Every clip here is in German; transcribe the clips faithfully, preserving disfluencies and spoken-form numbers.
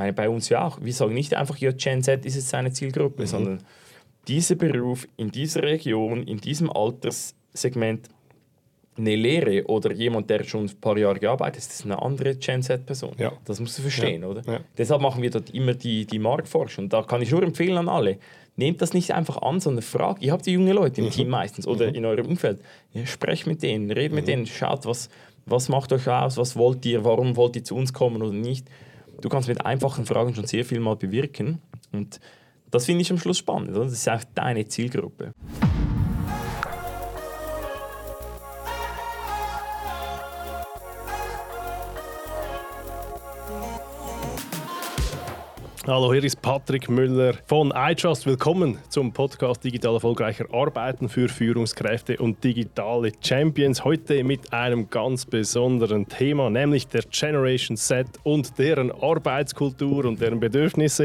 meine, bei uns ja auch, wir sagen nicht einfach, ja, Gen Z ist jetzt seine Zielgruppe, mhm. sondern dieser Beruf in dieser Region, in diesem Alterssegment, eine Lehre oder jemand, der schon ein paar Jahre gearbeitet hat, das ist eine andere Gen Z-Person. Ja. Das musst du verstehen, ja. oder? Ja. Deshalb machen wir dort immer die, die Marktforschung. Und da kann ich nur empfehlen an alle, nehmt das nicht einfach an, sondern fragt. Ihr habt die jungen Leute im mhm. Team meistens oder mhm. in eurem Umfeld. Ja, sprecht mit denen, redet mhm. mit denen, schaut, was, was macht euch aus, was wollt ihr, warum wollt ihr zu uns kommen oder nicht. Du kannst mit einfachen Fragen schon sehr viel mal bewirken. Und das finde ich am Schluss spannend. Oder? Das ist auch deine Zielgruppe. Hallo, hier ist Patrick Müller von iTrust. Willkommen zum Podcast Digital erfolgreicher Arbeiten für Führungskräfte und digitale Champions. Heute mit einem ganz besonderen Thema, nämlich der Generation Z und deren Arbeitskultur und deren Bedürfnisse.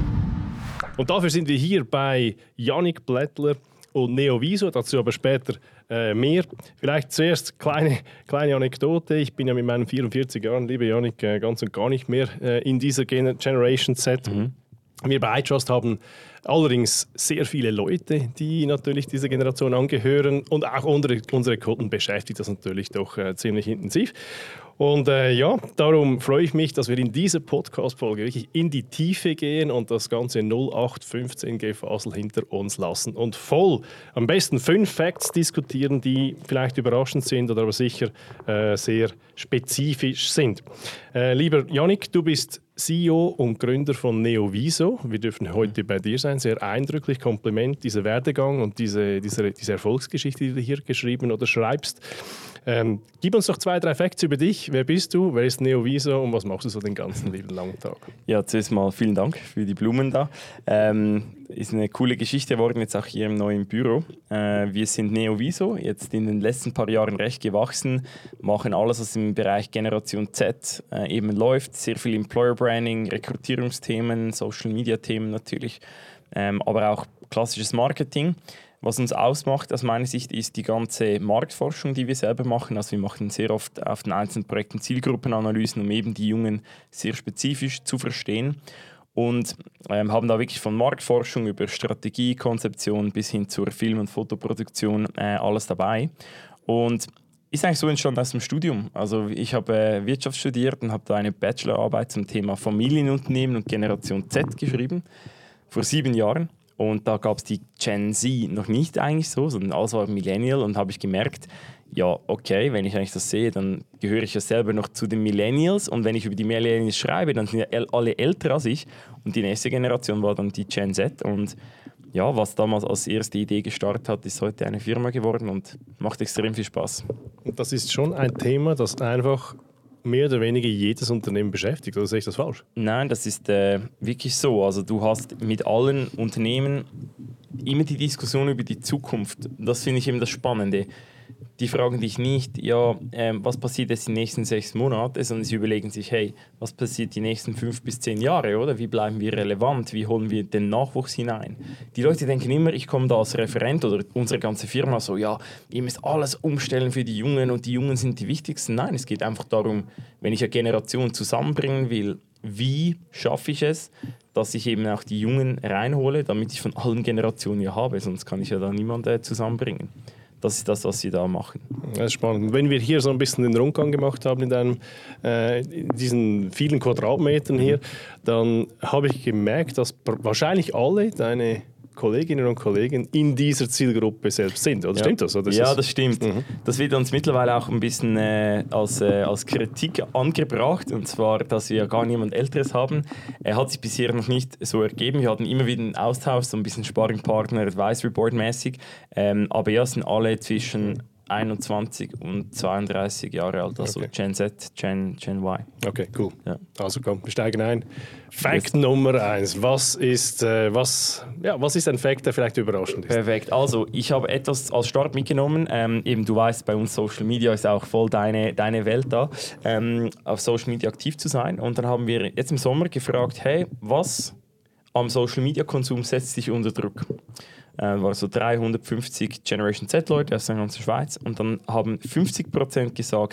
Und dafür sind wir hier bei Yannick Blättler und Neoviso, dazu aber später äh, mehr. Vielleicht zuerst kleine kleine Anekdote. Ich bin ja mit meinen vierundvierzig Jahren, liebe Yannick, äh, ganz und gar nicht mehr äh, in dieser Gen- Generation Z. Mhm. Wir bei iTrust haben allerdings sehr viele Leute, die natürlich dieser Generation angehören, und auch unsere, unsere Kunden beschäftigt das natürlich doch äh, ziemlich intensiv. Und äh, ja, darum freue ich mich, dass wir in dieser Podcast-Folge wirklich in die Tiefe gehen und das ganze null acht fünfzehn Gefasel hinter uns lassen und voll am besten fünf Facts diskutieren, die vielleicht überraschend sind oder aber sicher äh, sehr spezifisch sind. Äh, lieber Yannick, du bist C E O und Gründer von Neoviso. Wir dürfen heute bei dir sein. Sehr eindrücklich, Kompliment, dieser Werdegang und diese, diese, diese Erfolgsgeschichte, die du hier geschrieben oder schreibst. Ähm, gib uns doch zwei, drei Facts über dich. Wer bist du, wer ist Neoviso und was machst du so den ganzen lieben langen Tag? Ja, zuerst mal vielen Dank für die Blumen da. Ähm, ist eine coole Geschichte geworden, jetzt auch hier im neuen Büro. Äh, wir sind Neoviso, jetzt in den letzten paar Jahren recht gewachsen, machen alles, was im Bereich Generation Z äh, eben läuft. Sehr viel Employer Branding, Rekrutierungsthemen, Social Media Themen natürlich, ähm, aber auch klassisches Marketing. Was uns ausmacht, aus meiner Sicht, ist die ganze Marktforschung, die wir selber machen. Also wir machen sehr oft auf den einzelnen Projekten Zielgruppenanalysen, um eben die Jungen sehr spezifisch zu verstehen. Und ähm, haben da wirklich von Marktforschung über Strategie, Konzeption bis hin zur Film- und Fotoproduktion äh, alles dabei. Und ist eigentlich so entstanden aus dem Studium. Also ich habe äh, Wirtschaft studiert und habe da eine Bachelorarbeit zum Thema Familienunternehmen und Generation Z geschrieben, vor sieben Jahren. Und da gab es die Gen Z noch nicht eigentlich so, sondern alles war Millennial. Und habe ich gemerkt, ja, okay, wenn ich eigentlich das sehe, dann gehöre ich ja selber noch zu den Millennials. Und wenn ich über die Millennials schreibe, dann sind ja alle älter als ich. Und die nächste Generation war dann die Gen Z. Und ja, was damals als erste Idee gestartet hat, ist heute eine Firma geworden und macht extrem viel Spaß. Und das ist schon ein Thema, das einfach mehr oder weniger jedes Unternehmen beschäftigt, oder sehe ich das falsch? Nein, das ist äh, wirklich so. Also du hast mit allen Unternehmen immer die Diskussion über die Zukunft. Das finde ich eben das Spannende. Die fragen dich nicht, ja, äh, was passiert jetzt die nächsten sechs Monate, sondern sie überlegen sich, hey, was passiert die nächsten fünf bis zehn Jahre, oder? Wie bleiben wir relevant? Wie holen wir den Nachwuchs hinein? Die Leute denken immer, ich komme da als Referent oder unsere ganze Firma so, ja, ihr müsst alles umstellen für die Jungen und die Jungen sind die Wichtigsten. Nein, es geht einfach darum, wenn ich eine Generation zusammenbringen will, wie schaffe ich es, dass ich eben auch die Jungen reinhole, damit ich von allen Generationen ja habe, sonst kann ich ja da niemanden zusammenbringen. Das ist das, was sie da machen. Das ist spannend. Wenn wir hier so ein bisschen den Rundgang gemacht haben in, deinem, äh, in diesen vielen Quadratmetern hier, dann habe ich gemerkt, dass wahrscheinlich alle deine Kolleginnen und Kollegen in dieser Zielgruppe selbst sind. Oder ja. Stimmt das? Oder ja, das stimmt. Mhm. Das wird uns mittlerweile auch ein bisschen äh, als, äh, als Kritik angebracht, und zwar, dass wir gar niemand Älteres haben. Er hat sich bisher noch nicht so ergeben. Wir hatten immer wieder einen Austausch, so ein bisschen Sparringpartner, Advisory Board mäßig. Ähm, aber ja, sind alle zwischen einundzwanzig und zweiunddreißig Jahre alt, also okay. Gen Z, Gen, Gen Y. Okay, cool. Ja. Also komm, wir steigen ein. Fact Nummer eins. Was ist, äh, was, ja, was ist ein Fact, der vielleicht überraschend ist? Perfekt. Also, ich habe etwas als Start mitgenommen. Ähm, eben, du weißt, bei uns Social Media ist auch voll deine, deine Welt da, ähm, auf Social Media aktiv zu sein. Und dann haben wir jetzt im Sommer gefragt, hey, was am Social Media Konsum setzt dich unter Druck? Äh, war so dreihundertfünfzig Generation Z-Leute aus der ganzen Schweiz, und dann haben fünfzig Prozent gesagt,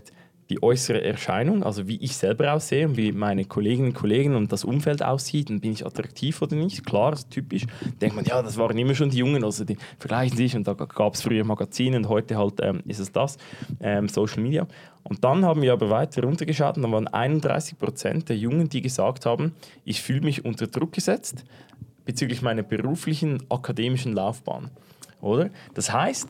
die äußere Erscheinung, also wie ich selber aussehe und wie meine Kolleginnen und Kollegen und das Umfeld aussieht und bin ich attraktiv oder nicht. Klar, ist typisch. Denkt man, ja, das waren immer schon die Jungen, also die vergleichen sich und da gab es früher Magazine und heute halt ähm, ist es das, ähm, Social Media. Und dann haben wir aber weiter runtergeschaut und dann waren einunddreißig Prozent der Jungen, die gesagt haben, ich fühle mich unter Druck gesetzt bezüglich meiner beruflichen, akademischen Laufbahn. Oder? Das heißt,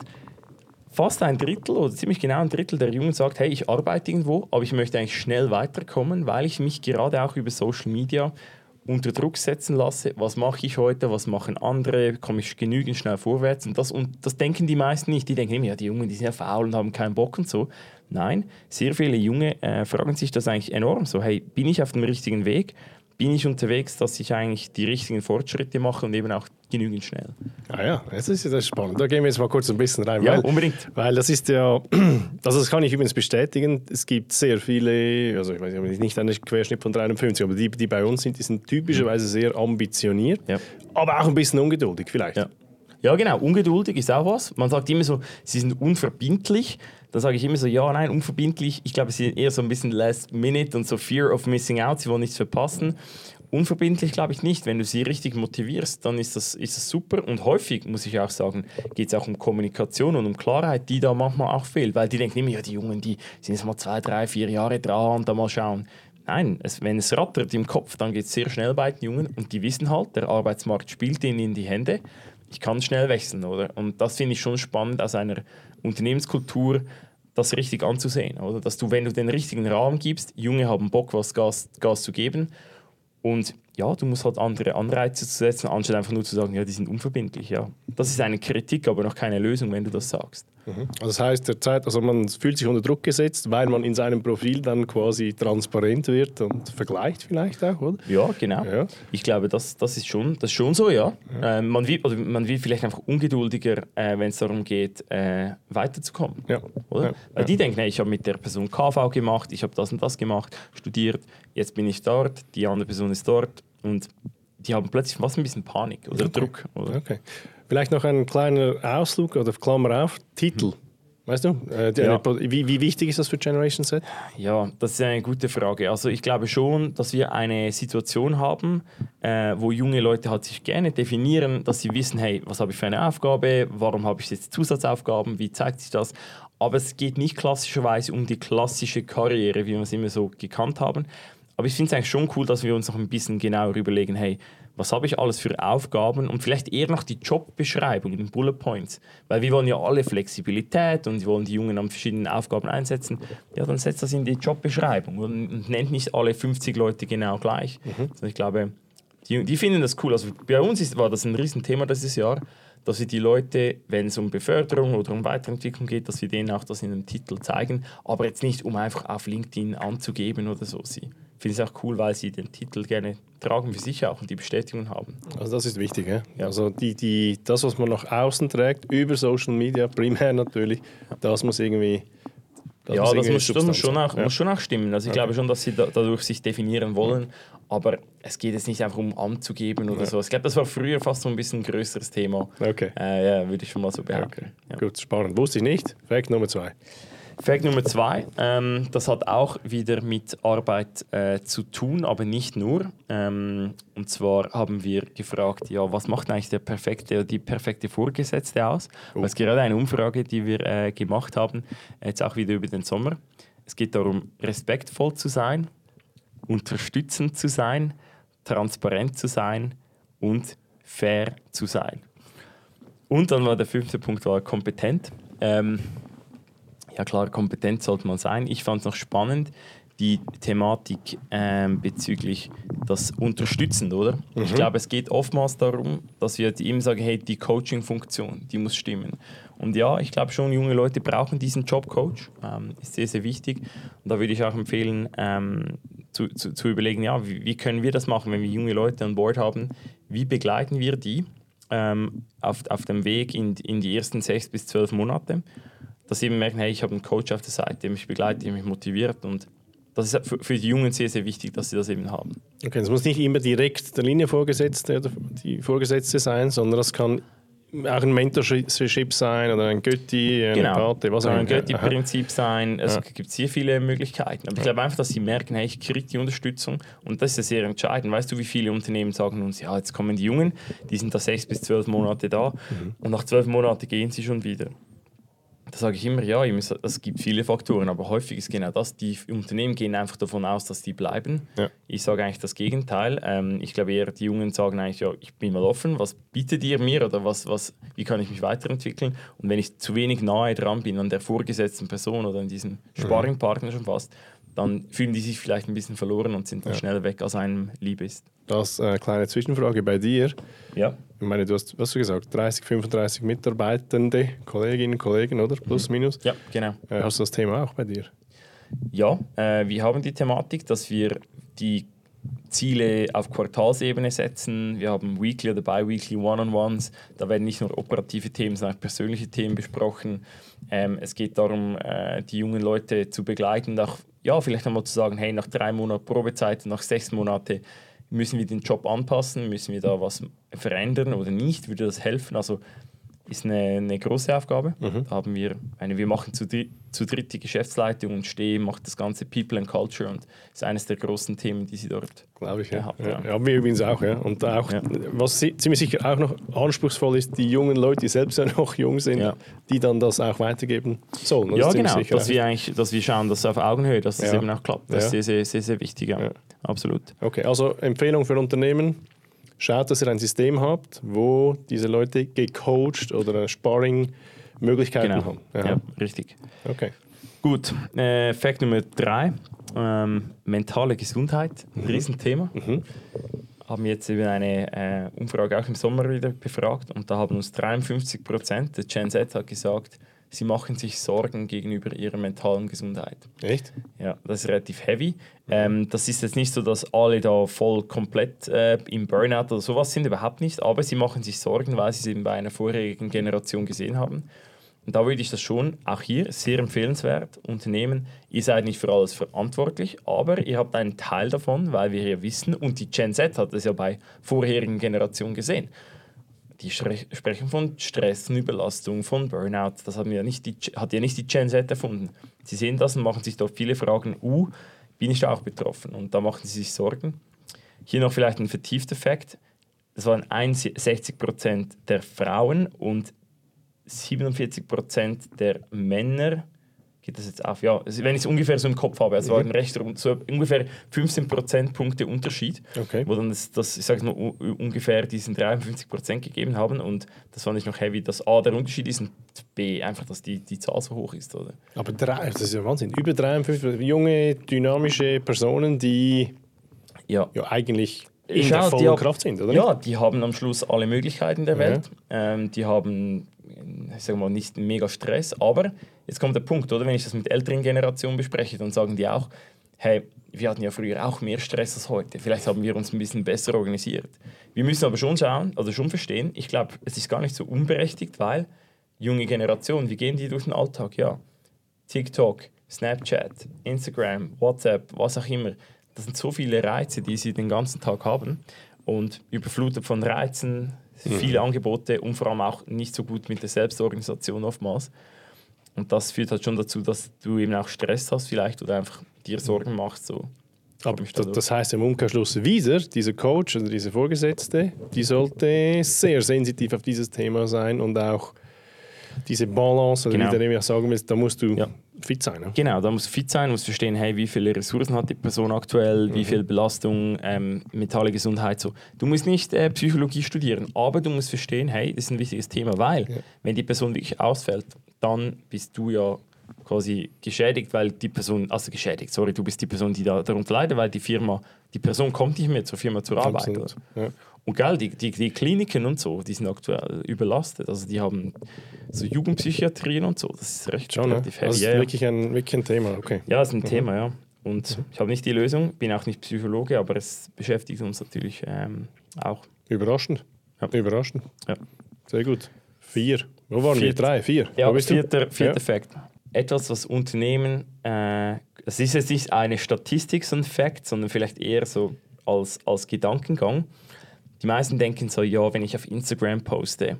fast ein Drittel oder ziemlich genau ein Drittel der Jungen sagt, hey, ich arbeite irgendwo, aber ich möchte eigentlich schnell weiterkommen, weil ich mich gerade auch über Social Media unter Druck setzen lasse. Was mache ich heute, was machen andere, komme ich genügend schnell vorwärts? Und das, und das denken die meisten nicht. Die denken immer, ja, die Jungen, die sind ja faul und haben keinen Bock und so. Nein, sehr viele Junge äh, fragen sich das eigentlich enorm so, hey, bin ich auf dem richtigen Weg? Bin ich unterwegs, dass ich eigentlich die richtigen Fortschritte mache und eben auch genügend schnell. Ah ja, das ist ja das spannend. Da gehen wir jetzt mal kurz ein bisschen rein. Ja, weil, unbedingt. Weil das ist ja, also das kann ich übrigens bestätigen, es gibt sehr viele, also ich weiß nicht einen Querschnitt von dreiundfünfzig, aber die, die bei uns sind, die sind typischerweise sehr ambitioniert, ja. aber auch ein bisschen ungeduldig vielleicht. Ja. Ja, genau. Ungeduldig ist auch was. Man sagt immer so, sie sind unverbindlich. Da sage ich immer so, ja, nein, unverbindlich. Ich glaube, sie sind eher so ein bisschen last minute und so fear of missing out. Sie wollen nichts verpassen. Unverbindlich glaube ich nicht. Wenn du sie richtig motivierst, dann ist das, ist das super. Und häufig, muss ich auch sagen, geht es auch um Kommunikation und um Klarheit, die da manchmal auch fehlt. Weil die denken immer, ja, die Jungen, die sind jetzt mal zwei, drei, vier Jahre dran und da mal schauen. Nein, es, wenn es rattert im Kopf, dann geht es sehr schnell bei den Jungen. Und die wissen halt, der Arbeitsmarkt spielt ihnen in die Hände. Ich kann schnell wechseln, oder? Und das finde ich schon spannend aus einer Unternehmenskultur, das richtig anzusehen, oder? Dass du, wenn du den richtigen Rahmen gibst, Junge haben Bock, was Gas, Gas zu geben. Und ja, du musst halt andere Anreize zu setzen, anstatt einfach nur zu sagen, ja, die sind unverbindlich. Ja. Das ist eine Kritik, aber noch keine Lösung, wenn du das sagst. Mhm. Also das heißt, der Zeit, also man fühlt sich unter Druck gesetzt, weil man in seinem Profil dann quasi transparent wird und vergleicht vielleicht auch, oder? Ja, genau. Ja. Ich glaube, das, das, ist schon, das ist schon so, ja. ja. Äh, man, will, oder man wird vielleicht einfach ungeduldiger, äh, wenn es darum geht, äh, weiterzukommen. Ja. Oder? Ja. Weil die denken, hey, ich habe mit der Person K V gemacht, ich habe das und das gemacht, studiert, jetzt bin ich dort, die andere Person ist dort. Und die haben plötzlich fast ein bisschen Panik oder okay. Druck. Oder? Okay. Vielleicht noch ein kleiner Ausflug oder Klammer auf, Titel. Hm. Weißt du, äh, die, ja. eine, wie, wie wichtig ist das für Generation Z? Ja, das ist eine gute Frage. Also ich glaube schon, dass wir eine Situation haben, äh, wo junge Leute halt sich gerne definieren, dass sie wissen, hey, was habe ich für eine Aufgabe, warum habe ich jetzt Zusatzaufgaben, wie zeigt sich das? Aber es geht nicht klassischerweise um die klassische Karriere, wie wir es immer so gekannt haben. Aber ich finde es eigentlich schon cool, dass wir uns noch ein bisschen genauer überlegen, hey, was habe ich alles für Aufgaben und vielleicht eher noch die Jobbeschreibung, die Bullet Points. Weil wir wollen ja alle Flexibilität und wir wollen die Jungen an verschiedenen Aufgaben einsetzen. Ja, dann setzt das in die Jobbeschreibung und nennt nicht alle fünfzig Leute genau gleich. Mhm. Also ich glaube, die, die finden das cool. Also bei uns ist, war das ein Riesenthema dieses Jahr, dass wir die Leute, wenn es um Beförderung oder um Weiterentwicklung geht, dass wir denen auch das in dem Titel zeigen, aber jetzt nicht, um einfach auf LinkedIn anzugeben oder so. Sie finde es auch cool, weil sie den Titel gerne tragen für sich auch und die Bestätigung haben. Also das ist wichtig, ja? Ja. Also die, die, das, was man nach außen trägt, über Social Media, primär natürlich, das muss irgendwie... Das ja, muss das, muss, das muss, schon auch, ja. muss schon auch stimmen. Also ich okay. glaube schon, dass sie da, dadurch sich definieren wollen, aber es geht jetzt nicht einfach um anzugeben oder ja. so. Ich glaube, das war früher fast so ein bisschen ein größeres Thema. Okay. Äh, ja, würde ich schon mal so behaupten. Okay. Ja. Gut, spannend. Wusste ich nicht. Fact Nummer zwei. Fact Nummer zwei, ähm, das hat auch wieder mit Arbeit äh, zu tun, aber nicht nur. Ähm, und zwar haben wir gefragt, ja, was macht eigentlich der perfekte, die perfekte Vorgesetzte aus? Oh. Das ist gerade eine Umfrage, die wir äh, gemacht haben, jetzt auch wieder über den Sommer. Es geht darum, respektvoll zu sein, unterstützend zu sein, transparent zu sein und fair zu sein. Und dann war der fünfte Punkt war kompetent. Ähm, Ja klar, kompetent sollte man sein. Ich fand es noch spannend, die Thematik ähm, bezüglich das Unterstützend, oder? Mhm. Ich glaube, es geht oftmals darum, dass wir ihm sagen, hey, die Coaching-Funktion, die muss stimmen. Und ja, ich glaube schon, junge Leute brauchen diesen Jobcoach, ähm, ist sehr, sehr wichtig. Und da würde ich auch empfehlen, ähm, zu, zu, zu überlegen, ja, wie, wie können wir das machen, wenn wir junge Leute an Bord haben? Wie begleiten wir die ähm, auf, auf dem Weg in, in die ersten sechs bis zwölf Monate? Dass sie eben merken, hey, ich habe einen Coach auf der Seite, der mich begleitet, der mich motiviert. Und das ist für die Jungen sehr, sehr wichtig, dass sie das eben haben. Okay, es muss nicht immer direkt der Linienvorgesetzte oder die Vorgesetzte sein, sondern das kann auch ein Mentorship sein oder ein Götti, ein genau. Pate, was auch Kann immer. ein Götti-Prinzip sein. Es Ja. gibt sehr viele Möglichkeiten. Aber ich glaube einfach, dass sie merken, hey, ich kriege die Unterstützung. Und das ist ja sehr entscheidend. Weißt du, wie viele Unternehmen sagen uns, ja, jetzt kommen die Jungen, die sind da sechs bis zwölf Monate da mhm. und nach zwölf Monaten gehen sie schon wieder. Da sage ich immer, ja, es gibt viele Faktoren, aber häufig ist genau das. Die Unternehmen gehen einfach davon aus, dass die bleiben. Ja. Ich sage eigentlich das Gegenteil. Ähm, ich glaube eher, die Jungen sagen eigentlich, ja, ich bin mal offen, was bietet ihr mir oder was, was, wie kann ich mich weiterentwickeln? Und wenn ich zu wenig nahe dran bin an der vorgesetzten Person oder an diesem Sparringpartner schon fast, dann fühlen die sich vielleicht ein bisschen verloren und sind dann ja. schneller weg, als einem lieb ist. Das äh, kleine Zwischenfrage bei dir. Ja. Ich meine, du hast, was hast du gesagt, dreißig, fünfunddreißig Mitarbeitende, Kolleginnen und Kollegen, oder? Plus, mhm. minus. Ja, genau. Äh, hast du das Thema auch bei dir? Ja, äh, wir haben die Thematik, dass wir die Ziele auf Quartalsebene setzen. Wir haben Weekly oder Bi-Weekly One-on-Ones. Da werden nicht nur operative Themen, sondern auch persönliche Themen besprochen. Ähm, es geht darum, äh, die jungen Leute zu begleiten, auch, ja, vielleicht einmal zu sagen, hey, nach drei Monaten Probezeit, nach sechs Monaten müssen wir den Job anpassen, müssen wir da was verändern oder nicht, würde das helfen? Also ist eine, eine große Aufgabe. Mhm. Da haben wir, eine, wir machen zu, dri- zu dritt die Geschäftsleitung und Steh macht das ganze People and Culture und ist eines der großen Themen, die sie dort glaube ich, ja. hat. Ja, Ja. ja, wir übrigens auch. Ja. Und auch, ja. was ziemlich sicher auch noch anspruchsvoll ist, die jungen Leute, die selbst ja noch jung sind, ja. die dann das auch weitergeben sollen. Das ja, genau. Sicher, dass, wir eigentlich, dass wir schauen, dass es auf Augenhöhe, dass das ja. eben auch klappt. Das ja. ist sehr, sehr, sehr, sehr wichtig. Ja. Ja. Absolut. Okay, also Empfehlung für Unternehmen. Schaut, dass ihr ein System habt, wo diese Leute gecoacht oder Sparring-Möglichkeiten genau. haben. Ja. ja, richtig. Okay. Gut, äh, Fakt Nummer drei. Ähm, mentale Gesundheit, ein mhm. Riesenthema. Mhm. Haben jetzt eben eine äh, Umfrage auch im Sommer wieder befragt und da haben uns dreiundfünfzig Prozent der Gen Z hat gesagt, sie machen sich Sorgen gegenüber ihrer mentalen Gesundheit. Echt? Ja, das ist relativ heavy. Mhm. Ähm, das ist jetzt nicht so, dass alle da voll komplett äh, im Burnout oder sowas sind, überhaupt nicht, aber sie machen sich Sorgen, weil sie es eben bei einer vorherigen Generation gesehen haben. Und da würde ich das schon, auch hier, sehr empfehlenswert, Unternehmen, ihr seid nicht für alles verantwortlich, aber ihr habt einen Teil davon, weil wir ja wissen, und die Gen Z hat das ja bei vorherigen Generationen gesehen, die sprechen von Stress, von Überlastung, von Burnout. Das haben ja nicht die, hat ja nicht die Gen Z erfunden. Sie sehen das und machen sich dort viele Fragen, uh, bin ich da auch betroffen? Und da machen sie sich Sorgen. Hier noch vielleicht ein vertiefter Fakt. Das waren einundsechzig Prozent der Frauen und siebenundvierzig Prozent der Männer, geht das jetzt auf? Ja, wenn ich es ungefähr so im Kopf habe, es mhm. war ein recht so ungefähr fünfzehn Prozentpunkte Unterschied, okay. wo dann das, das ich sage mal, ungefähr diesen dreiundfünfzig Prozent gegeben haben und das fand ich noch heavy, dass A, der Unterschied ist und B, einfach, dass die, die Zahl so hoch ist. Oder? Aber drei, das ist ja Wahnsinn, über dreiundfünfzig junge, dynamische Personen, die ja, ja eigentlich in Schau, der vollen hab, Kraft sind, oder? Ja, die haben am Schluss alle Möglichkeiten der Welt, ja. ähm, die haben ich sage mal, nicht mega Stress, aber jetzt kommt der Punkt, oder? Wenn ich das mit älteren Generationen bespreche, dann sagen die auch, hey, wir hatten ja früher auch mehr Stress als heute, vielleicht haben wir uns ein bisschen besser organisiert. Wir müssen aber schon schauen, also schon verstehen, ich glaube, es ist gar nicht so unberechtigt, weil junge Generationen, wie gehen die durch den Alltag? Ja, TikTok, Snapchat, Instagram, WhatsApp, was auch immer, das sind so viele Reize, die sie den ganzen Tag haben und überflutet von Reizen, viele mhm. Angebote und vor allem auch nicht so gut mit der Selbstorganisation oftmals. Und das führt halt schon dazu, dass du eben auch Stress hast vielleicht oder einfach dir Sorgen machst. So. Aber das, das heißt im Umkehrschluss wieder, dieser Coach oder diese Vorgesetzte, die sollte sehr sensitiv auf dieses Thema sein und auch diese Balance, oder genau. wie der ja sagen will, da musst du ja. fit sein. Ne? Genau, da musst du fit sein, musst verstehen, hey, wie viele Ressourcen hat die Person aktuell, mhm. wie viel Belastung, ähm, mentale Gesundheit. So. Du musst nicht äh, Psychologie studieren, aber du musst verstehen, hey, das ist ein wichtiges Thema, weil ja. wenn die Person wirklich ausfällt, dann bist du ja quasi geschädigt, weil die Person, also geschädigt, sorry, du bist die Person, die da darunter leidet, weil die Firma, die Person kommt nicht mehr zur Firma zur Arbeit. Absolut. Ja. Und geil, die, die, die Kliniken und so, die sind aktuell überlastet. Also die haben so Jugendpsychiatrien und so. Das ist recht Schon, relativ heavy. Das ist ja, wirklich, ein, wirklich ein Thema, okay. Ja, das ist ein mhm. Thema, ja. Und mhm. ich habe nicht die Lösung, bin auch nicht Psychologe, aber es beschäftigt uns natürlich ähm, auch. Überraschend. Ja. Überraschend. Ja. Sehr gut. Vier. Wo waren Viert. wir? Drei, vier. Ja, vierter, vierter ja. Fakt. Etwas, was Unternehmen, äh, es ist jetzt nicht eine Statistik, so ein Fakt, sondern vielleicht eher so als, als Gedankengang. Die meisten denken so, ja, wenn ich auf Instagram poste,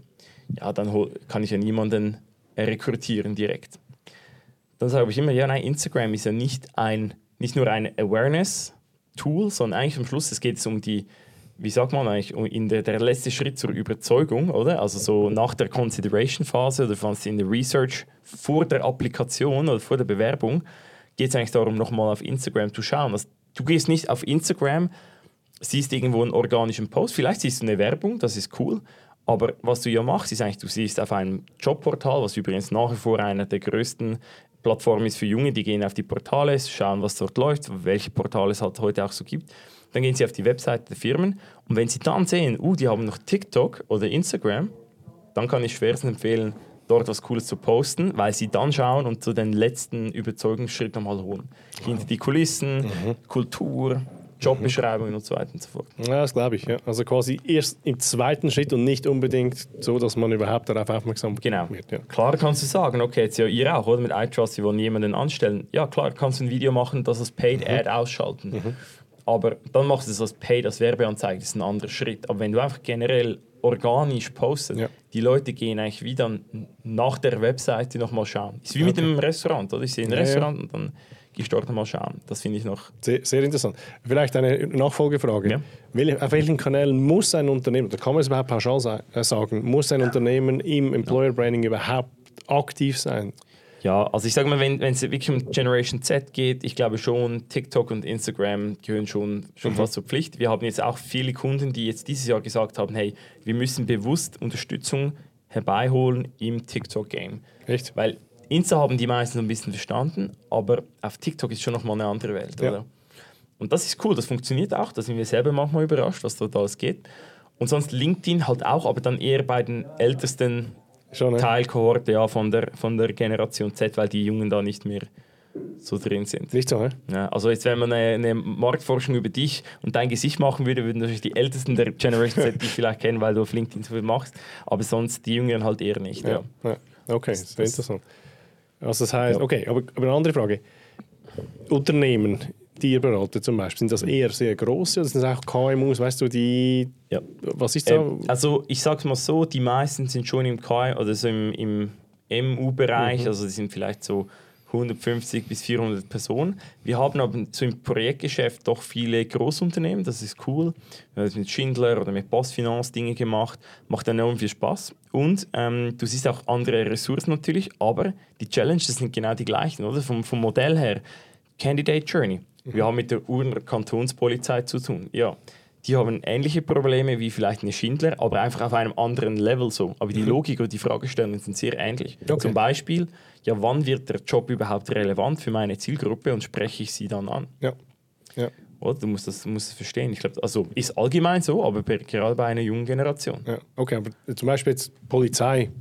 ja, dann hol, kann ich ja niemanden rekrutieren direkt. Dann sage ich immer, ja, nein, Instagram ist ja nicht, ein, nicht nur ein Awareness-Tool, sondern eigentlich am Schluss, es geht um die, wie sagt man eigentlich, um in der, der letzte Schritt zur Überzeugung, oder? Also so nach der Consideration-Phase oder fast in der Research vor der Applikation oder vor der Bewerbung, geht es eigentlich darum, nochmal auf Instagram zu schauen. Also, du gehst nicht auf Instagram, siehst irgendwo einen organischen Post, vielleicht siehst du eine Werbung, das ist cool, aber was du ja machst, ist eigentlich, du siehst auf einem Jobportal, was übrigens nach wie vor einer der größten Plattformen ist für Junge, die gehen auf die Portale, schauen, was dort läuft, welche Portale es halt heute auch so gibt. Dann gehen sie auf die Webseite der Firmen und wenn sie dann sehen, uh, die haben noch TikTok oder Instagram, dann kann ich schwerstens empfehlen, dort was Cooles zu posten, weil sie dann schauen und so den letzten Überzeugungsschritt nochmal holen. Wow. Hinter die Kulissen, mhm. Kultur, Jobbeschreibungen mhm. und so weiter und so fort. Ja, das glaube ich. Ja. Also quasi erst im zweiten Schritt und nicht unbedingt so, dass man überhaupt darauf aufmerksam genau. wird. Ja. Klar kannst du sagen, okay, jetzt ja ihr auch, oder? Mit iTrust, wir wollen jemanden anstellen. Ja, klar kannst du ein Video machen, das als Paid mhm. Ad ausschalten. Mhm. Aber dann machst du es als Paid, als Werbeanzeige, das ist ein anderer Schritt. Aber wenn du einfach generell organisch postest, ja. die Leute gehen eigentlich wieder nach der Webseite nochmal schauen. Ist wie okay. mit einem Restaurant, oder? Ich sehe ein ja, Restaurant ja. und dann gehe ich dort nochmal schauen. Das finde ich noch... Sehr, sehr interessant. Vielleicht eine Nachfolgefrage. Ja. Wel- auf welchen Kanälen muss ein Unternehmen, oder kann man es überhaupt pauschal sagen, muss ein Unternehmen im Employer Branding überhaupt aktiv sein? Ja, also ich sage mal, wenn es wirklich um Generation Z geht, ich glaube schon, TikTok und Instagram gehören schon, schon mhm. fast zur Pflicht. Wir haben jetzt auch viele Kunden, die jetzt dieses Jahr gesagt haben, hey, wir müssen bewusst Unterstützung herbeiholen im TikTok-Game. Echt? Weil Insta haben die meisten so ein bisschen verstanden, aber auf TikTok ist schon nochmal eine andere Welt, ja. oder? Und das ist cool, das funktioniert auch, da sind wir selber manchmal überrascht, was dort alles geht. Und sonst LinkedIn halt auch, aber dann eher bei den ältesten Schon, ne? Teilkohorte ja, von, der, von der Generation Z, weil die Jungen da nicht mehr so drin sind. Nicht so, ne? Ja, also jetzt, wenn man eine, eine Marktforschung über dich und dein Gesicht machen würde, würden natürlich die Ältesten der Generation Z dich vielleicht kennen, weil du auf LinkedIn so viel machst, aber sonst die Jüngeren halt eher nicht. Ja. Ja. Ja. Okay, das, sehr interessant. Also das heißt, ja. okay, aber, aber eine andere Frage. Unternehmen, die ihr beratet zum Beispiel, sind das eher sehr grosse oder sind das auch K M Us, weißt du, die... Ja. Was ist da? Ähm, also ich sage mal so, die meisten sind schon im K oder so im, im M U-Bereich, mhm. also die sind vielleicht so hundertfünfzig bis vierhundert Personen. Wir haben aber so im Projektgeschäft doch viele Großunternehmen, das ist cool. Wir haben mit Schindler oder mit Postfinance Dinge gemacht, macht enorm viel Spaß. Und ähm, du siehst auch andere Ressourcen natürlich, aber die Challenges sind genau die gleichen, oder? Vom, vom Modell her. Candidate Journey. Mhm. Wir haben mit der Urner Kantonspolizei zu tun. Ja, die haben ähnliche Probleme wie vielleicht eine Schindler, aber einfach auf einem anderen Level so. Aber die Logik und die Fragestellungen sind sehr ähnlich. Okay. Zum Beispiel, ja, wann wird der Job überhaupt relevant für meine Zielgruppe und spreche ich sie dann an? Ja. Ja. Oder? Du musst das, du musst das verstehen. Ich glaube, also ist allgemein so, aber bei, gerade bei einer jungen Generation. Ja. Okay, aber zum Beispiel jetzt Polizei,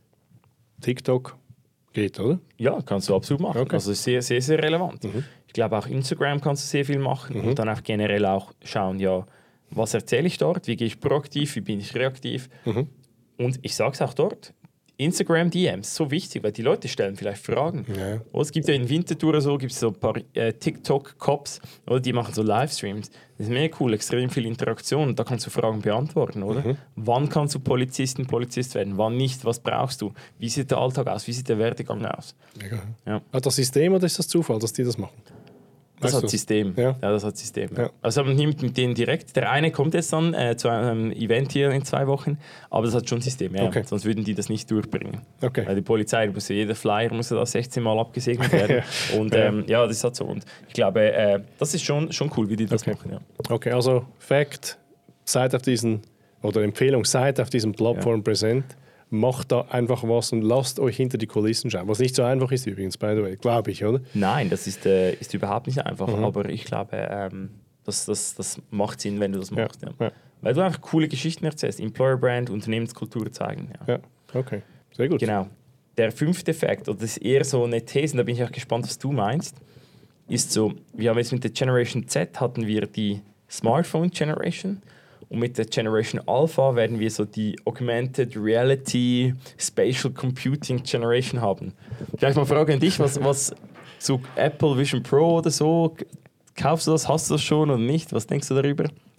TikTok geht, oder? Ja, kannst du absolut machen. Okay. Also ist sehr, sehr, sehr relevant. Mhm. Ich glaube, auch Instagram kannst du sehr viel machen mhm. und dann auch generell auch schauen, ja, was erzähle ich dort, wie gehe ich proaktiv, wie bin ich reaktiv. Mhm. Und ich sage es auch dort, Instagram D Ms, so wichtig, weil die Leute stellen vielleicht Fragen. Ja. Oder es gibt ja in Winterthur so, gibt es so ein paar äh, TikTok-Cops, oder die machen so Livestreams. Das ist mega cool, extrem viel Interaktion. Da kannst du Fragen beantworten, oder? Mhm. Wann kannst du Polizistin, Polizist werden? Wann nicht? Was brauchst du? Wie sieht der Alltag aus? Wie sieht der Werdegang aus? Mega. Ja. Hat das System oder ist das Zufall, dass die das machen? Das weißt hat System. Ja. ja, das hat System. Ja. Ja. Also haben nicht mit denen direkt. Der eine kommt jetzt dann äh, zu einem Event hier in zwei Wochen, aber das hat schon System. Ja. Okay. Sonst würden die das nicht durchbringen. Okay. Weil die Polizei, muss ja, jeder Flyer muss ja da sechzehn Mal abgesegnet werden. Und ähm, ja, das ist halt so. Und ich glaube, äh, das ist schon, schon cool, wie die das okay. machen. Ja. Okay, also Fact, seid auf diesen, oder Empfehlung, seid auf diesen Plattformen ja. präsent. Macht da einfach was und lasst euch hinter die Kulissen schauen. Was nicht so einfach ist übrigens, by the way, glaube ich, oder? Nein, das ist, äh, ist überhaupt nicht einfach. Mhm. Aber ich glaube, ähm, das, das, das macht Sinn, wenn du das machst. Ja. Ja. Ja. Weil du einfach coole Geschichten erzählst. Employer Brand, Unternehmenskultur zeigen. Ja. ja, okay. Sehr gut. Genau. Der fünfte Fakt, oder das ist eher so eine These, und da bin ich auch gespannt, was du meinst, ist so, wir haben jetzt mit der Generation Z hatten wir die Smartphone Generation. Und mit der Generation Alpha werden wir so die Augmented Reality Spatial Computing Generation haben. Vielleicht mal Frage an dich, was, was zu Apple Vision Pro oder so, kaufst du das, hast du das schon oder nicht? Was denkst du darüber?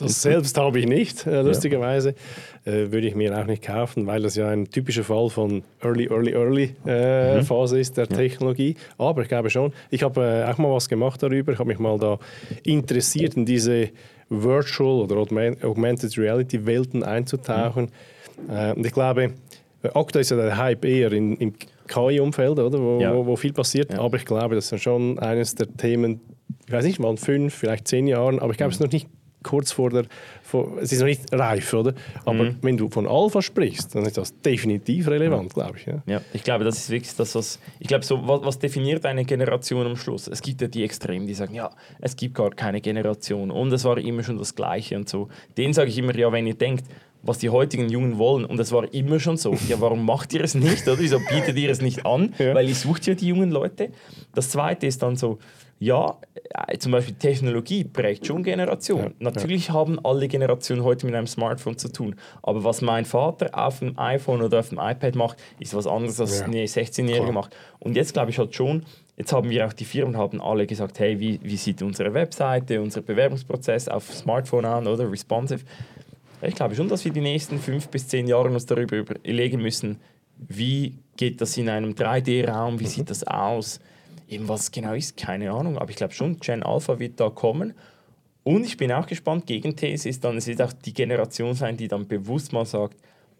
Das selbst habe ich nicht, äh, lustigerweise. Ja. Äh, würde ich mir auch nicht kaufen, weil das ja ein typischer Fall von Early, Early, Early äh, mhm. Phase ist der ja. Technologie. Aber ich glaube schon, ich habe äh, auch mal was gemacht darüber. Ich habe mich mal da interessiert, in diese Virtual oder Augmented Reality Welten einzutauchen. Mhm. Äh, und ich glaube, aktuell ist ja der Hype eher in, im K I-Umfeld, oder? Wo, ja. wo, wo viel passiert. Ja. Aber ich glaube, das ist schon eines der Themen, ich weiß nicht, mal in fünf, vielleicht zehn Jahren, aber ich glaube, mhm. es ist noch nicht kurz vor der, vor, es ist noch nicht reif, oder? Aber mhm. wenn du von Alpha sprichst, dann ist das definitiv relevant, ja. glaube ich. Ja. ja, ich glaube, das ist wirklich das, was, ich glaube, so, was, was definiert eine Generation am Schluss? Es gibt ja die Extremen, die sagen, ja, es gibt gar keine Generation und es war immer schon das Gleiche und so. Denen sage ich immer, ja, wenn ihr denkt, was die heutigen Jungen wollen, und es war immer schon so, ja, warum macht ihr es nicht, oder? Wieso bietet ihr es nicht an? Ja. Weil ihr sucht ja die jungen Leute. Das Zweite ist dann so, ja, zum Beispiel Technologie prägt schon Generationen. Ja, Natürlich ja. haben alle Generationen heute mit einem Smartphone zu tun. Aber was mein Vater auf dem iPhone oder auf dem iPad macht, ist was anderes, als ja. eine sechzehnjährige macht. Und jetzt glaube ich halt schon, jetzt haben wir auch, die Firmen haben alle gesagt, hey, wie, wie sieht unsere Webseite, unser Bewerbungsprozess auf Smartphone an, oder responsive. Ich glaube schon, dass wir die nächsten fünf bis zehn Jahre uns darüber überlegen müssen, wie geht das in einem drei D Raum, wie mhm. sieht das aus? Eben was genau ist, keine Ahnung. Aber ich glaube schon, Gen Alpha wird da kommen. Und ich bin auch gespannt, Gegenthese ist dann, es wird auch die Generation sein, die dann bewusst mal sagt,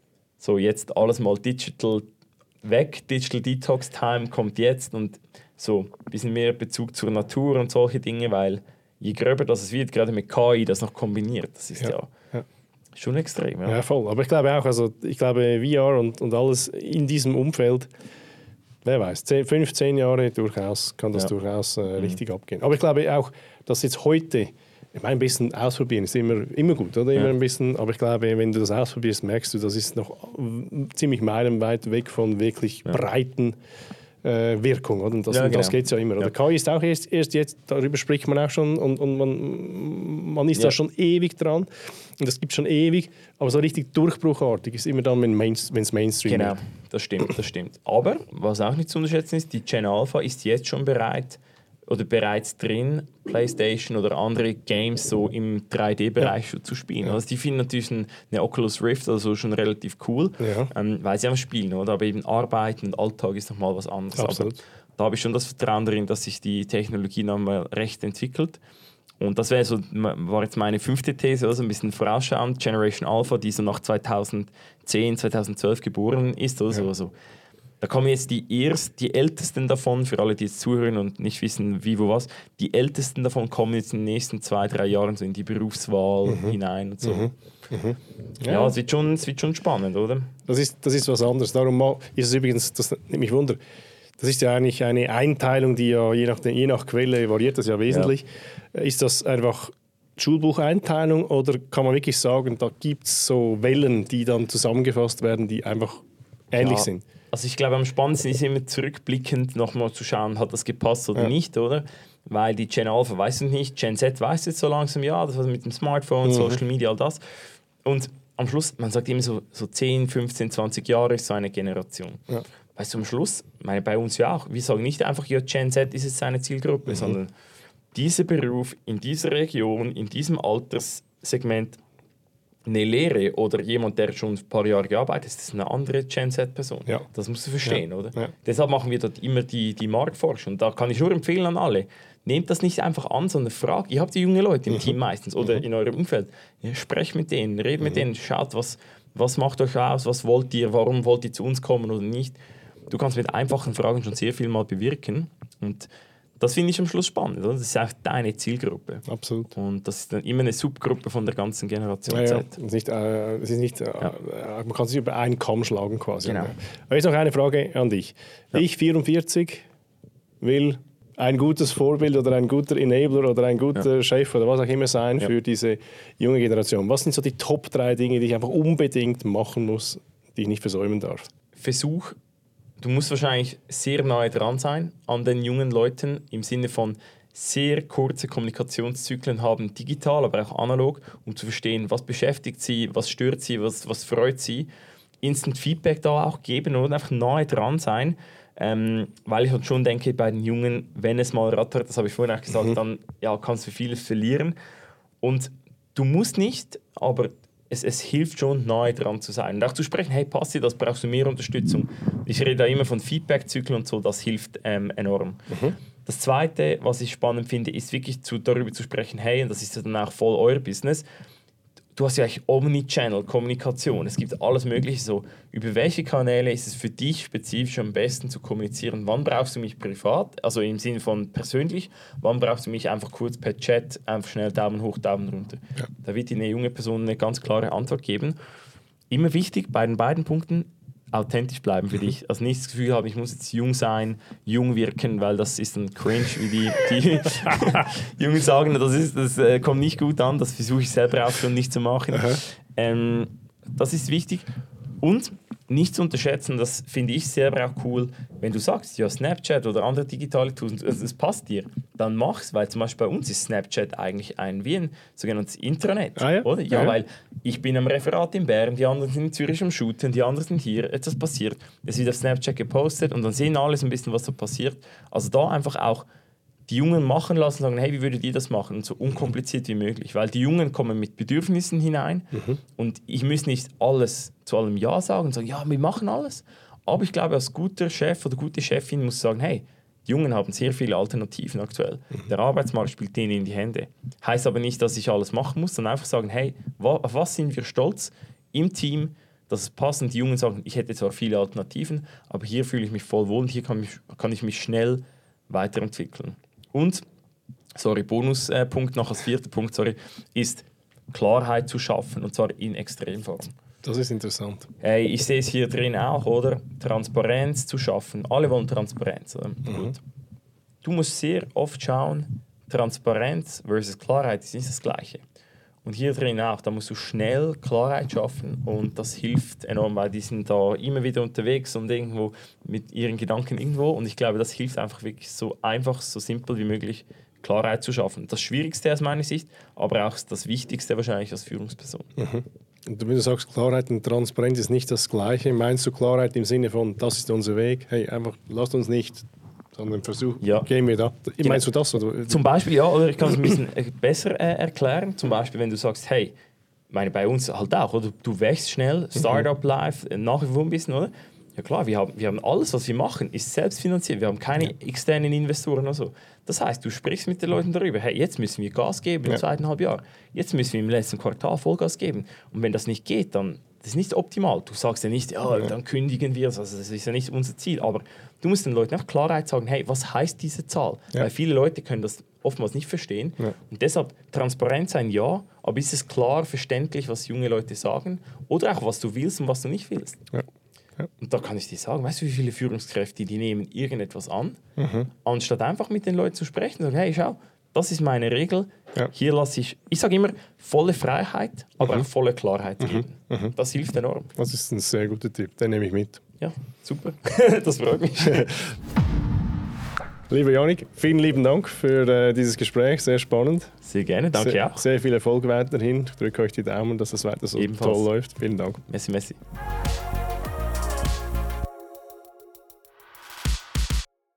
so jetzt alles mal digital weg, Digital Detox Time kommt jetzt und so ein bisschen mehr Bezug zur Natur und solche Dinge, weil je gröber das es wird, gerade mit K I, das noch kombiniert, das ist ja, ja, ja. schon extrem. Ja. ja, voll. Aber ich glaube auch, also ich glaube V R und, und alles in diesem Umfeld, wer weiß, zehn, fünf, zehn Jahre durchaus, kann das ja. durchaus äh, richtig mhm. abgehen. Aber ich glaube auch, dass jetzt heute, ich meine, ein bisschen ausprobieren ist immer, immer gut, oder? Immer ja. ein bisschen, aber ich glaube, wenn du das ausprobierst, merkst du, das ist noch ziemlich meilenweit weg von wirklich ja. breiten äh, Wirkung, oder? Und das, ja, genau. das geht es ja immer. Ja. K I ist auch erst, erst jetzt, darüber spricht man auch schon und, und man, man ist ja. da schon ewig dran und das gibt schon ewig, aber so richtig durchbruchartig ist immer dann, wenn es Mainstream Genau, wird. das stimmt, das stimmt. Aber, was auch nicht zu unterschätzen ist, die Gen Alpha ist jetzt schon bereit oder bereits drin, PlayStation oder andere Games so im drei D Bereich ja. zu spielen. Ja. Also die finden natürlich eine Oculus Rift also schon relativ cool, ja. ähm, weil sie einfach spielen, oder? Aber eben Arbeiten und Alltag ist nochmal was anderes. Absolut. Aber da habe ich schon das Vertrauen darin, dass sich die Technologie nochmal recht entwickelt. Und das wäre so, war jetzt meine fünfte These, also ein bisschen vorausschauend. Generation Alpha, die so nach zweitausendzehn, zweitausendzwölf geboren ist, oder ja. so. Also, da kommen jetzt die erst, die Ältesten davon, für alle, die jetzt zuhören und nicht wissen, wie, wo, was, die Ältesten davon kommen jetzt in den nächsten zwei, drei Jahren so in die Berufswahl mhm. hinein und so. Mhm. Mhm. Ja, ja es, wird schon, es wird schon spannend, oder? Das ist, das ist was anderes. Darum ist es übrigens, das nimmt mich Wunder, das ist ja eigentlich eine Einteilung, die ja je nach, je nach Quelle variiert das ja wesentlich. Ja. Ist das einfach Schulbucheinteilung oder kann man wirklich sagen, da gibt es so Wellen, die dann zusammengefasst werden, die einfach ähnlich ja. sind? Also ich glaube, am spannendsten ist immer zurückblickend nochmal zu schauen, hat das gepasst oder ja. nicht, oder? Weil die Gen Alpha weiß es nicht, Gen Z weiß jetzt so langsam, ja, das war mit dem Smartphone, mhm. Social Media, all das. Und am Schluss, man sagt immer so, so zehn, fünfzehn, zwanzig Jahre ist so eine Generation. Ja. Weißt du, am Schluss, meine, bei uns ja auch, wir sagen nicht einfach, ja, Gen Z ist jetzt eine Zielgruppe, mhm. sondern dieser Beruf in dieser Region, in diesem Alterssegment, eine Lehre oder jemand, der schon ein paar Jahre gearbeitet hat, das ist eine andere Gen Z-Person. Ja. Das musst du verstehen, ja. oder? Ja. Deshalb machen wir dort immer die, die Marktforschung. Da kann ich nur empfehlen an alle, nehmt das nicht einfach an, sondern fragt. Ihr habt die jungen Leute im mhm. Team meistens oder mhm. in eurem Umfeld. Ja, sprecht mit denen, redet mhm. mit denen, schaut, was, was macht euch aus, was wollt ihr, warum wollt ihr zu uns kommen oder nicht. Du kannst mit einfachen Fragen schon sehr viel mal bewirken und das finde ich am Schluss spannend. Oder? Das ist auch deine Zielgruppe. Absolut. Und das ist dann immer eine Subgruppe von der ganzen Generation ja, Z. Ja. Es ist nicht, äh, es ist nicht, äh, ja. man kann sich über einen Kamm schlagen quasi. Genau. Aber jetzt noch eine Frage an dich. Ja. Ich, vierundvierzig, will ein gutes Vorbild oder ein guter Enabler oder ein guter ja. Chef oder was auch immer sein ja. für diese junge Generation. Was sind so die Top drei Dinge, die ich einfach unbedingt machen muss, die ich nicht versäumen darf? Versuch, du musst wahrscheinlich sehr nahe dran sein an den jungen Leuten im Sinne von sehr kurze Kommunikationszyklen haben, digital, aber auch analog, um zu verstehen, was beschäftigt sie, was stört sie, was, was freut sie. Instant Feedback da auch geben und einfach nahe dran sein, ähm, weil ich halt schon denke, bei den Jungen, wenn es mal rattert, das habe ich vorhin auch gesagt, mhm. dann ja, kannst du vieles verlieren. Und du musst nicht, aber es, es hilft schon, nahe dran zu sein. Und auch zu sprechen, hey, passt dir das, brauchst du mehr Unterstützung. Ich rede da immer von Feedback-Zyklen und so, das hilft ähm, enorm. Mhm. Das Zweite, was ich spannend finde, ist wirklich zu, darüber zu sprechen, hey, und das ist dann auch voll euer Business, du hast ja eigentlich Omnichannel-Kommunikation. Es gibt alles Mögliche. So, über welche Kanäle ist es für dich spezifisch am besten zu kommunizieren? Wann brauchst du mich privat, also im Sinne von persönlich? Wann brauchst du mich einfach kurz per Chat, einfach schnell Daumen hoch, Daumen runter? Ja. Da wird dir eine junge Person eine ganz klare Antwort geben. Immer wichtig bei den beiden Punkten, authentisch bleiben für dich. Also nicht das Gefühl haben, ich muss jetzt jung sein, jung wirken, weil das ist ein Cringe, wie die, die Jungen sagen, das, ist, das äh, kommt nicht gut an, das versuche ich selber auch schon nicht zu machen. Ähm, das ist wichtig. Und nicht zu unterschätzen, das finde ich selber auch cool, wenn du sagst, ja, Snapchat oder andere digitale Tools, es passt dir, dann mach's, weil zum Beispiel bei uns ist Snapchat eigentlich ein wie ein sogenanntes Intranet, ah, ja? oder? Ja, ja, weil ich bin am Referat in Bern, die anderen sind in Zürich am Shooten, die anderen sind hier, etwas passiert, es wird auf Snapchat gepostet und dann sehen alle so ein bisschen, was da passiert. Also da einfach auch die Jungen machen lassen und sagen, hey, wie würdet ihr das machen? Und so unkompliziert wie möglich. Weil die Jungen kommen mit Bedürfnissen hinein mhm. und ich muss nicht alles zu allem Ja sagen und sagen, ja, wir machen alles. Aber ich glaube, als guter Chef oder gute Chefin muss sagen, hey, die Jungen haben sehr viele Alternativen aktuell. Mhm. Der Arbeitsmarkt spielt denen in die Hände. Heißt aber nicht, dass ich alles machen muss, sondern einfach sagen, hey, wa- auf was sind wir stolz im Team, dass es passt. Und die Jungen sagen, ich hätte zwar viele Alternativen, aber hier fühle ich mich voll wohl und hier kann, mich, kann ich mich schnell weiterentwickeln. Und, sorry, Bonuspunkt noch als vierter Punkt, sorry, ist Klarheit zu schaffen, und zwar in Extremform. Das ist interessant. Hey, ich sehe es hier drin auch, oder? Transparenz zu schaffen. Alle wollen Transparenz. Oder? Mhm. Gut. Du musst sehr oft schauen, Transparenz versus Klarheit ist nicht das Gleiche. Und hier drin auch, da musst du schnell Klarheit schaffen und das hilft enorm, weil die sind da immer wieder unterwegs und irgendwo mit ihren Gedanken irgendwo und ich glaube, das hilft einfach wirklich so einfach, so simpel wie möglich Klarheit zu schaffen. Das Schwierigste aus meiner Sicht, aber auch das Wichtigste wahrscheinlich als Führungsperson. Mhm. Und wenn du sagst, Klarheit und Transparenz ist nicht das Gleiche, meinst du Klarheit im Sinne von, das ist unser Weg, hey, einfach lasst uns nicht, sondern versuch, ja. gehen wir da. Genau. Meinst du das? Oder? Zum Beispiel, ja, oder ich kann es ein bisschen besser äh, erklären. Zum Beispiel, wenn du sagst, hey, meine, bei uns halt auch, oder du wächst schnell, Startup-Life, nach wie vor ein bisschen, oder? Ja klar, wir haben, wir haben alles, was wir machen, ist selbstfinanziert. Wir haben keine ja. externen Investoren oder so. Das heißt, du sprichst mit den Leuten darüber, hey, jetzt müssen wir Gas geben im ja. zweiten Halbjahr. Jetzt müssen wir im letzten Quartal Vollgas geben. Und wenn das nicht geht, dann das ist nicht optimal. Du sagst ja nicht, ja, ja. dann kündigen wir es. Also das ist ja nicht unser Ziel. Aber du musst den Leuten auch Klarheit sagen, hey, was heißt diese Zahl? Ja. Weil viele Leute können das oftmals nicht verstehen. Ja. Und deshalb transparent sein, ja, aber ist es klar, verständlich, was junge Leute sagen? Oder auch, was du willst und was du nicht willst? Ja. Ja. Und da kann ich dir sagen, weißt du, wie viele Führungskräfte, die nehmen irgendetwas an, mhm. anstatt einfach mit den Leuten zu sprechen und sagen, hey, schau, das ist meine Regel, ja. hier lasse ich, ich sage immer, volle Freiheit, aber mhm. auch volle Klarheit mhm. geben. Mhm. Das hilft enorm. Das ist ein sehr guter Tipp, den nehme ich mit. Ja, super, das freut mich. Lieber Yannick, vielen lieben Dank für äh, dieses Gespräch, sehr spannend. Sehr gerne, danke sehr, auch. Sehr viel Erfolg weiterhin, ich drücke euch die Daumen, dass es weiter so Ebenfalls. Toll läuft. Vielen Dank. Messi, messi.